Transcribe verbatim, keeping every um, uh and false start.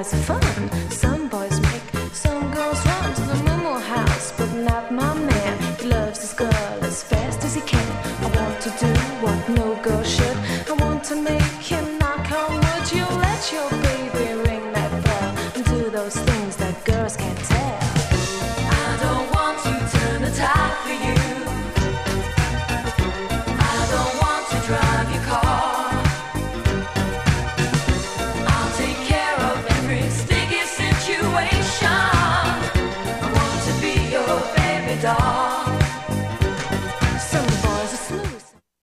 guys are fun. Some boys make some girls run to the Moo house, but not my man. He loves this girl as fast as he can. I want to do what no girl should. I want to make him knock on wood. You let your